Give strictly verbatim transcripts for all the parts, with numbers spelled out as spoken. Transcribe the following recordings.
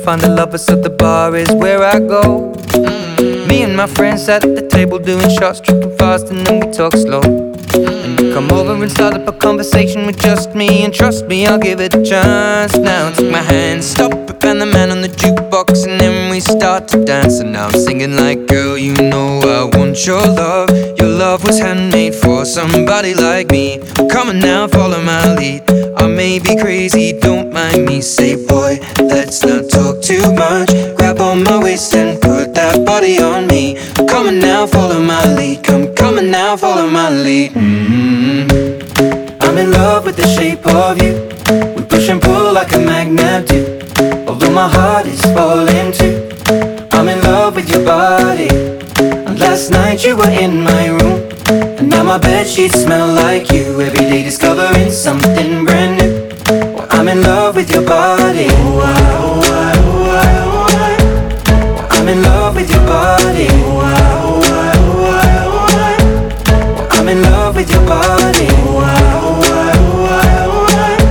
find a lover, so the bar is where I go. Me and my friends at the table doing shots, tripping fast, and then we talk slow. And you come over and start up a conversation with just me, and trust me, I'll give it a chance. Now take my hand, stop it, and the man on the jukebox, and then we start to dance. And now I'm singing like, girl, you know I want your love. Your love was handmade for somebody like me. Come on now, follow my lead. I may be crazy, don't mind me. Say, boy, let's not talk too much. Grab on my waist and put that body on me. Come on now, follow my lead. Come, come on now, follow my lead. Mm-hmm. I'm in love with the shape of you. We push and pull like a magnet do. Although my heart is falling too, I'm in love with your body. And last night you were in my room, and now my bedsheets smell like you. Every day discovering something brand new. Well, I'm in love with your body. Oh, I, oh, I, oh, I, oh, I. Well, I'm in love with your body. Oh, I, oh, I, oh, I, oh, I. Well, I'm in love with your body. Oh, I, oh, I, oh, I, oh,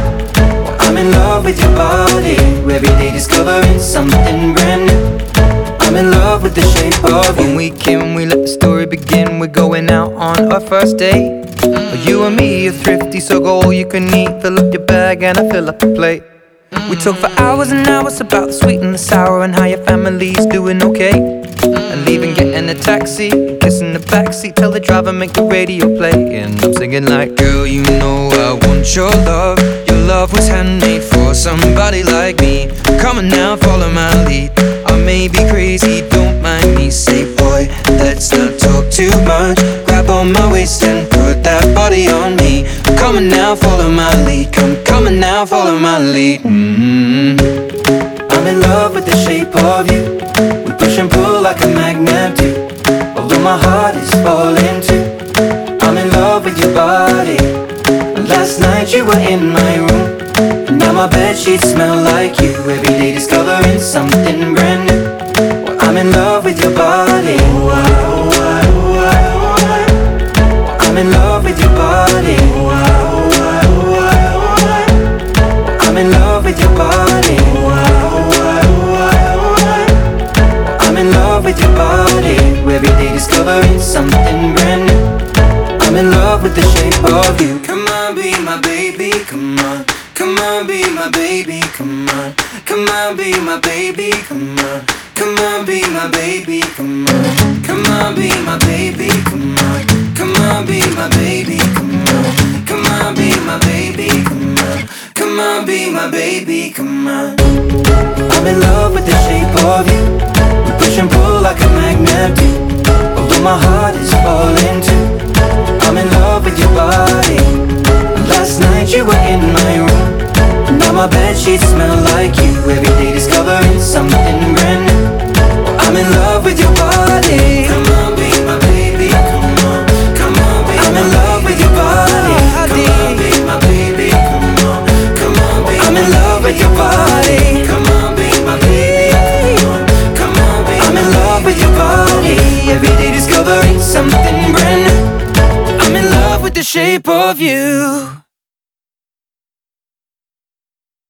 I. Well, I'm in love with your body. Every day discovering something brand new. I'm in love with the shape of you. When we came, we let the story begin. We're going out on our first date. You and me are thrifty, so go all you can eat. Fill up your bag and I fill up the plate. We talk for hours and hours about the sweet and the sour, and how your family's doing okay. And leaving, getting a taxi, kissing the backseat, tell the driver make the radio play. And I'm singing like, girl, you know I want your love. Your love was handmade for somebody like me. Come on now, follow my lead. I may be crazy, don't mind me. Say, boy, let's not talk too much. Grab on my waist and put that body on me. Come on now, follow my lead. Come, come on now, follow my lead. Mm-hmm. I'm in love with the shape of you. We push and pull like a magnet do. Although my heart is falling too, I'm in love with your body. And last night you were in my room, and now my bedsheets smell like you. Every day discovering something brand new. Well, I'm in love with your body. Oh, I, oh, I, oh, I, oh, I. I'm in love with your body. Oh, I, oh, I, oh, I, oh, I. I'm in love with your body. Oh, I, oh, I, oh, I, oh, I. I'm in love with your body. Every day discovering something brand new. I'm in love with the shape of you. Come on, be my baby, come on. Come on, be my baby, come on. Come on, be my baby, come on. Come on, be my baby, come on. Come on, be my baby, come on. Come on, be my baby, come on. Come on, be my baby, come on. Come on, be my baby, come on. I'm in love with the shape of you. We push and pull like a magnet do. Although my heart is falling too, I'm in love with your body. Last night you were in my room, and now my bedsheets smell like you. Every day discovering something brand new. Well, I'm in love with your body. Come on, be my baby, come on. Come on, be I'm in love with your body. Come on, be my baby, come on. Come on, be I'm in love with your body. Come on, be my baby, come on. Come on, be I'm in love with your body. Every day discovering something brand new. I'm in love with the shape of you.